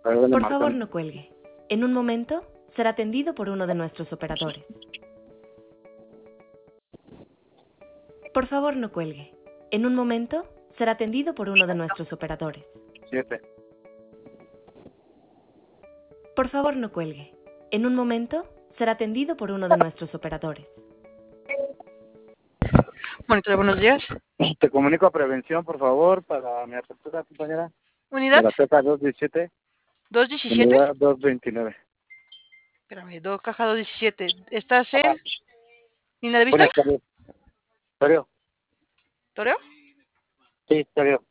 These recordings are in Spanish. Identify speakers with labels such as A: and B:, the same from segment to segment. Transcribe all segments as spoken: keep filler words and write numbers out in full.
A: Perdón,
B: Por
A: marcando.
B: favor, no cuelgue. En un momento será atendido por uno de nuestros operadores. Por favor, no cuelgue. En un momento será atendido por uno de nuestros operadores.
A: Siete.
B: Por favor, no cuelgue. En un momento será atendido por uno de nuestros operadores.
C: Monitor, buenos días.
A: Te comunico a prevención, por favor, para mi apertura, compañera. De
C: Unidad
A: la caja dos diecisiete,
C: dos diecisiete.
A: unidad dos veintinueve.
C: Espérame, do, caja dos diecisiete. ¿Estás en Línea de Vista?
A: Buenas tardes. ¿Serio?
C: ¿Toreo?
A: Sí, serio.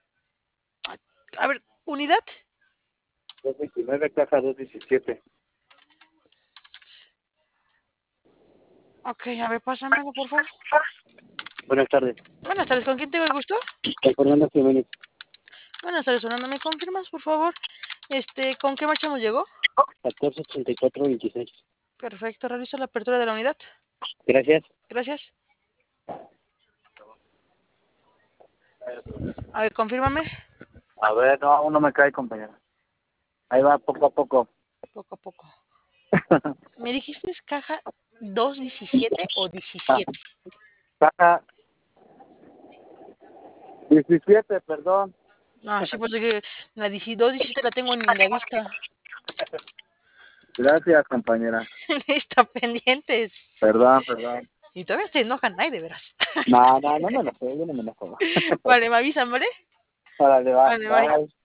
C: A ver, unidad.
A: dos veintinueve, caja dos diecisiete.
C: Ok, a ver, pásamelo, por favor.
A: Buenas tardes.
C: Buenas tardes, ¿con quién tengo el gusto?
A: Soy Fernando Jiménez.
C: Buenas tardes, Fernando, ¿me confirmas, por favor? Este, ¿con qué marcha nos llegó?
A: catorce ochenta y cuatro veintiséis.
C: Perfecto, realizo la apertura de la unidad.
A: Gracias.
C: Gracias. A ver, confírmame.
A: A ver, no, aún no me cae, compañera. Ahí va, poco a poco.
C: Poco a poco. ¿Me dijiste es caja dos diecisiete o
A: Ah,
C: diecisiete?
A: caja diecisiete, perdón.
C: No, sí, pues que la dos diecisiete la tengo en la vista.
A: Gracias, compañera.
C: Está pendientes.
A: Perdón, perdón.
C: Y todavía se enojan, ay, de veras.
A: No, no, no me lo sé, yo no me enojo.
C: Vale, me avisan, ¿vale?
A: Órale, va.
C: Vale, bye.
A: Bye.